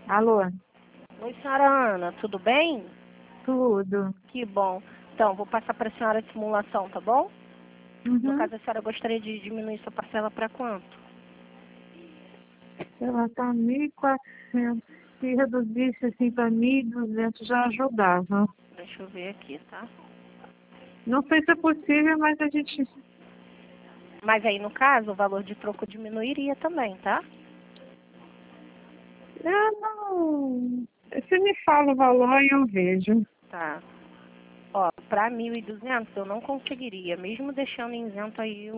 Alô? Oi, senhora Ana, tudo bem? Tudo. Que bom. Então, vou passar para a senhora a simulação, tá bom? No Uhum. caso, a senhora gostaria de diminuir sua parcela para quanto? Ela tá 1.400. Se reduzisse assim para 1.200 já ajudava. Deixa eu ver aqui, tá? Não sei se é possível, mas a gente... Mas aí, no caso, o valor de troco diminuiria também, tá? Não... Você me fala o valor e eu vejo. Tá. Ó, para 1.200 eu não conseguiria, mesmo deixando isento aí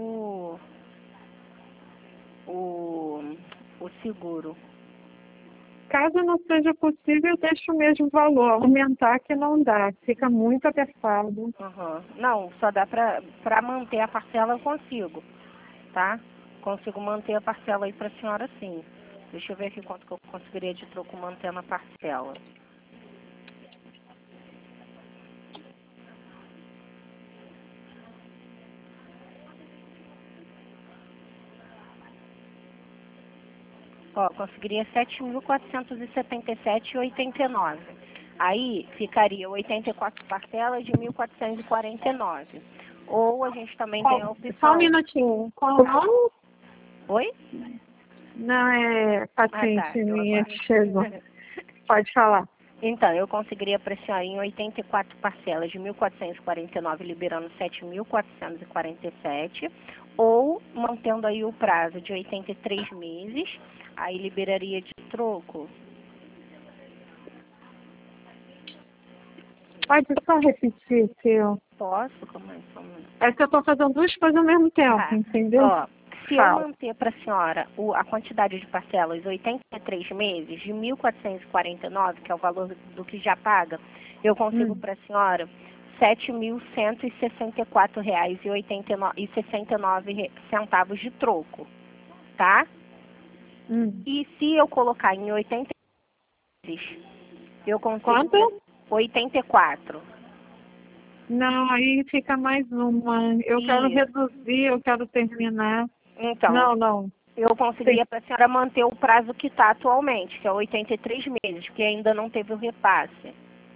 o, o seguro. Caso não seja possível, eu deixo o mesmo valor. Aumentar que não dá. Fica muito apertado. Uhum. Não, só dá para manter a parcela eu consigo, tá? Consigo manter a parcela aí para a senhora sim. Deixa eu ver aqui quanto que eu conseguiria de troco mantendo a parcela. Ó, conseguiria 7.477,89. Aí ficaria 84 parcelas de 1.449. Ou a gente também tem a Só um opção... minutinho. Qual o nome? Oi? Não, é Ah, tá. paciente Eu minha agora... que chegou. Pode falar. Então, eu conseguiria pressionar em 84 parcelas de 1.449, liberando 7.447, ou mantendo aí o prazo de 83 meses, aí liberaria de troco. Pode só repetir, seu. Posso? Como é? É que eu tô fazendo duas coisas ao mesmo tempo, Tá. entendeu? Ó, se eu Fala. manter para a senhora a quantidade de parcelas 83 meses de 1.449, que é o valor do que já paga, eu consigo para a senhora R$ 7.164,69 de troco, tá? E se eu colocar em 80 meses, eu consigo... Quanto? 84. Não, aí fica mais uma. Eu quero Isso. reduzir, eu quero terminar. Então, Não. eu conseguiria para a senhora manter o prazo que está atualmente, que é 83 meses, porque ainda não teve o repasse.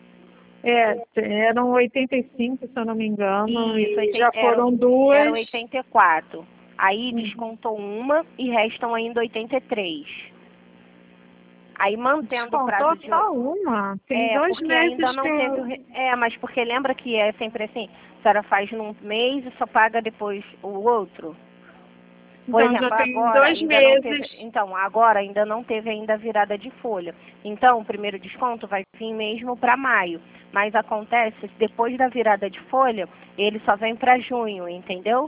Eram 85, se eu não me engano, Isso, e já foram era duas. 84. Aí descontou uma e restam ainda 83. Aí mantendo o prazo Descontou de... só uma. Tem 2 porque ainda meses que não teve eu... mas porque lembra que é sempre assim, a senhora faz num mês e só paga depois o outro? Por Então, já exemplo, tem agora 2 ainda não teve, meses. agora ainda não teve ainda a virada de folha. Então, o primeiro desconto vai vir mesmo para maio, mas acontece depois da virada de folha, ele só vem para junho, entendeu?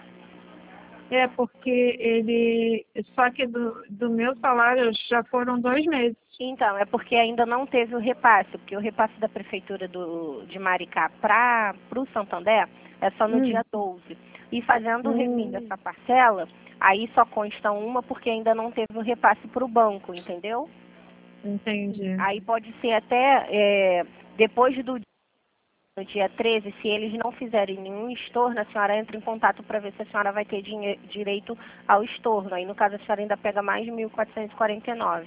Porque ele... Só que do meu salário já foram 2 meses. Então, é porque ainda não teve o repasse, porque o repasse da prefeitura de Maricá para o Santander é só no dia 12. E fazendo o refim dessa parcela, aí só consta uma porque ainda não teve o repasse para o banco, entendeu? Entendi. Aí pode ser até depois do no dia 13, se eles não fizerem nenhum estorno, a senhora entra em contato para ver se a senhora vai ter direito ao estorno. Aí, no caso, a senhora ainda pega mais de 1.449.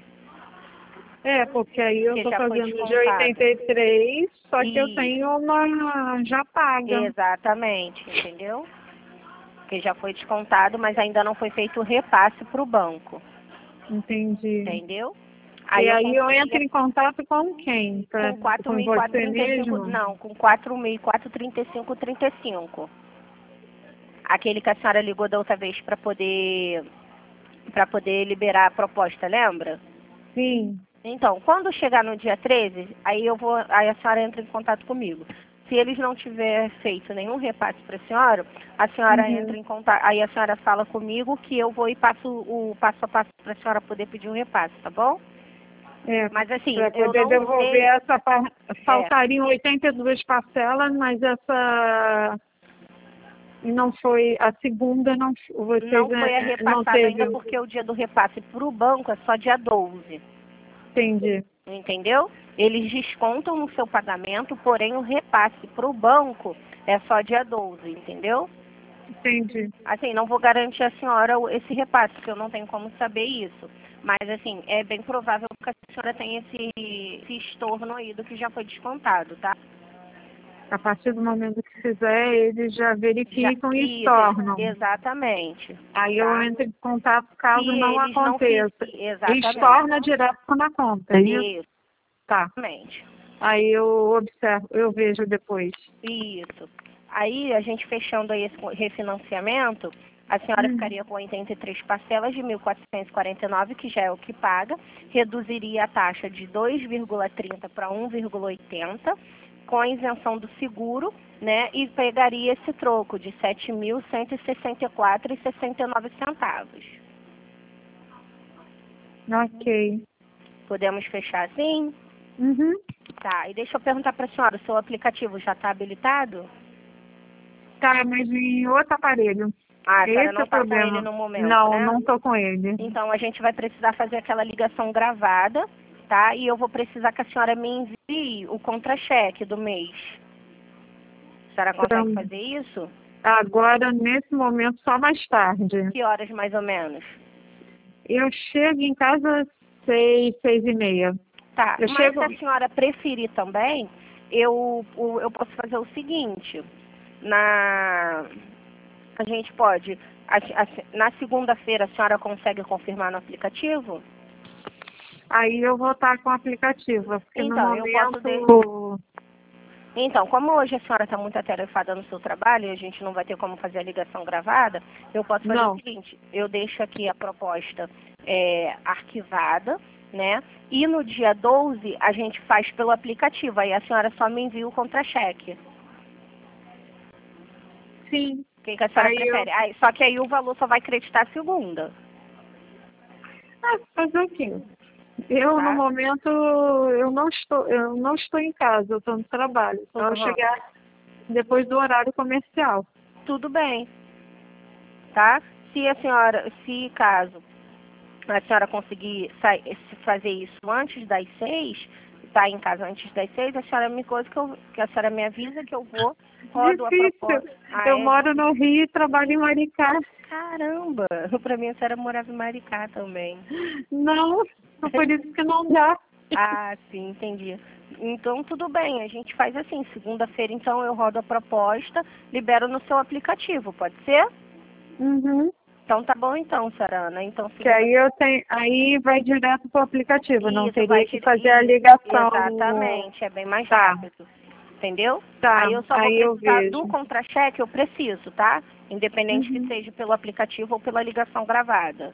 Porque aí eu Que tô já foi fazendo de descontado. 83, só que eu Isso. tenho uma já paga. Exatamente, entendeu? Que já foi descontado, mas ainda não foi feito o repasse para o banco. Entendi. Entendeu? E eu aí eu entro conseguiria em contato com quem? com Com você 4.435, mesmo? não, com 4.435,35. Aquele que a senhora ligou da outra vez para poder liberar a proposta, lembra? Sim. Então, quando chegar no dia 13, aí a senhora entra em contato comigo. Se eles não tiverem feito nenhum repasse para a senhora entra em contato, aí a senhora fala comigo que eu vou e passo o passo a passo para a senhora poder pedir o repasse, tá bom? Mas assim, para eu poder não devolver sei... essa faltariam 82 parcelas, mas essa não foi a segunda, não vocês Não foi não repassado ainda teve. porque o dia do repasse para o banco é só dia 12. Entendi. Entendeu? Eles descontam no seu pagamento, porém o repasse para o banco é só dia 12, entendeu? Entendi. Assim, não vou garantir a senhora esse repasse, porque eu não tenho como saber isso. Mas, assim, é bem provável que a senhora tenha esse estorno aí do que já foi descontado, tá? A partir do momento que fizer, eles já verificam e Isso, estornam. exatamente. Aí tá? eu entro em contato caso Se não eles não aconteça. exatamente. Estorna direto na conta, é isso? Isso, Tá. exatamente. Aí eu observo, eu vejo depois. Isso. Aí, a gente fechando aí esse refinanciamento, a senhora ficaria com 83 parcelas de 1.449, que já é o que paga, reduziria a taxa de 2,30 para 1,80, com a isenção do seguro, né, e pegaria esse troco de 7.164,69. Ok. Podemos fechar assim? Uhum. Tá, e deixa eu perguntar para a senhora, o seu aplicativo já está habilitado? Tá, mas em outro aparelho. Ah, a senhora Esse é não o está com ele problema. no momento, Não, né? não tô com ele. Então, a gente vai precisar fazer aquela ligação gravada, tá? E eu vou precisar que a senhora me envie o contra-cheque do mês. A senhora consegue Então, fazer isso? agora, nesse momento, só mais tarde. Que horas, mais ou menos? Eu chego em casa às 6, 6:30. Tá, Eu mas chego... se a senhora preferir também, eu posso fazer o seguinte. A gente pode... na segunda-feira, a senhora consegue confirmar no aplicativo? Aí eu vou estar com o aplicativo, porque no Então, eu posso... momento... Então, como hoje a senhora está muito atarefada no seu trabalho e a gente não vai ter como fazer a ligação gravada, eu posso fazer o seguinte, eu deixo aqui a proposta arquivada, né? E no dia 12 a gente faz pelo aplicativo, aí a senhora só me envia o contra-cheque. Sim. O que a senhora prefere? Só que aí o valor só vai creditar segunda. Fazer o quê? Eu, no momento, eu não estou em casa, eu estou no trabalho. Só vou chegar depois do horário comercial. Tudo bem, tá? Se caso a senhora conseguir fazer isso antes das 6, tá em casa antes das 6, a senhora me coisa que a senhora me avisa que eu vou, rodo a proposta. Eu moro no Rio e trabalho em Maricá. Caramba! Pra mim a senhora morava em Maricá também. Não, por isso que não dá. Ah, sim, entendi. Então tudo bem, a gente faz assim, segunda-feira então eu rodo a proposta, libero no seu aplicativo, pode ser? Uhum. Então tá bom então, Sarana. Então, que aí eu tenho, aí vai direto pro aplicativo, não teria que fazer a ligação. Exatamente, é bem mais rápido. Entendeu? Tá, Aí eu só vou aí eu precisar vejo. do contra-cheque, eu preciso, tá? Independente que seja pelo aplicativo ou pela ligação gravada.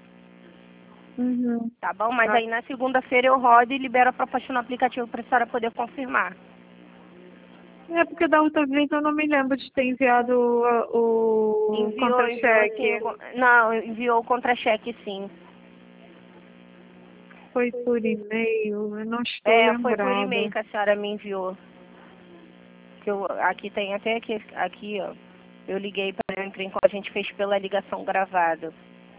Tá bom? Mas aí na segunda-feira eu rodo e libero a proposta no aplicativo para a senhora poder confirmar. É porque da outra vez eu não me lembro de ter enviado o contra-cheque. Não, enviou o contra-cheque sim. Foi por e-mail, eu não estou lembrada. Foi por e-mail que a senhora me enviou. Que aqui tem até aqui, ó. Eu liguei para a gente fez pela ligação gravada.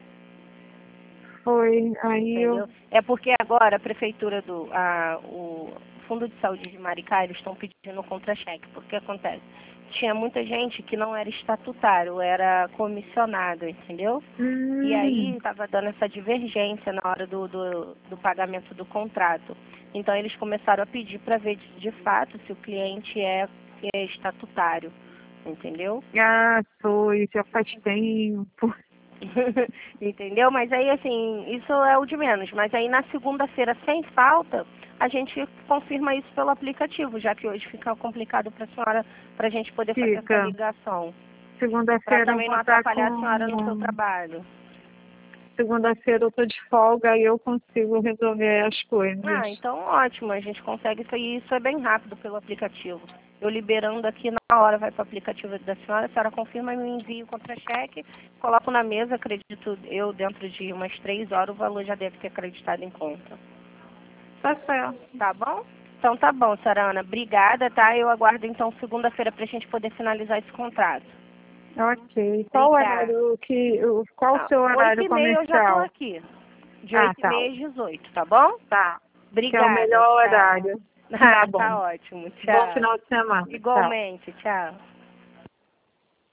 Foi, aí entendeu? É porque agora a prefeitura o Fundo de Saúde de Maricá, eles estão pedindo contra-cheque. Porque acontece? Tinha muita gente que não era estatutário, era comissionado, entendeu? E aí estava dando essa divergência na hora do pagamento do contrato. Então eles começaram a pedir para ver de fato se o cliente é estatutário, entendeu? Ah, foi, já faz tempo. Entendeu? Mas aí, assim, isso é o de menos. Mas aí na segunda-feira, sem falta, a gente confirma isso pelo aplicativo, já que hoje fica complicado para a senhora, para a gente poder fazer essa ligação. Segunda-feira para também não atrapalhar a senhora no seu trabalho. Segunda-feira eu estou de folga e eu consigo resolver as coisas. Ah, então ótimo, a gente consegue isso aí, isso é bem rápido pelo aplicativo. Eu liberando aqui na hora, vai para o aplicativo da senhora, a senhora confirma e me envia o contra-cheque, coloco na mesa, acredito eu, dentro de umas 3 horas, o valor já deve ter acreditado em conta. Tá certo. Tá bom? Então tá bom, Sarana. Obrigada, tá? Eu aguardo então segunda-feira para a gente poder finalizar esse contrato. Ok. Qual horário qual o seu horário 8h30 eu já estou comercial? aqui. De 8h30 às 18h, tá bom? Tá. Obrigada. Que é o melhor horário. Tá bom. Tá ótimo. Tchau. Bom final de semana. Igualmente. Tchau.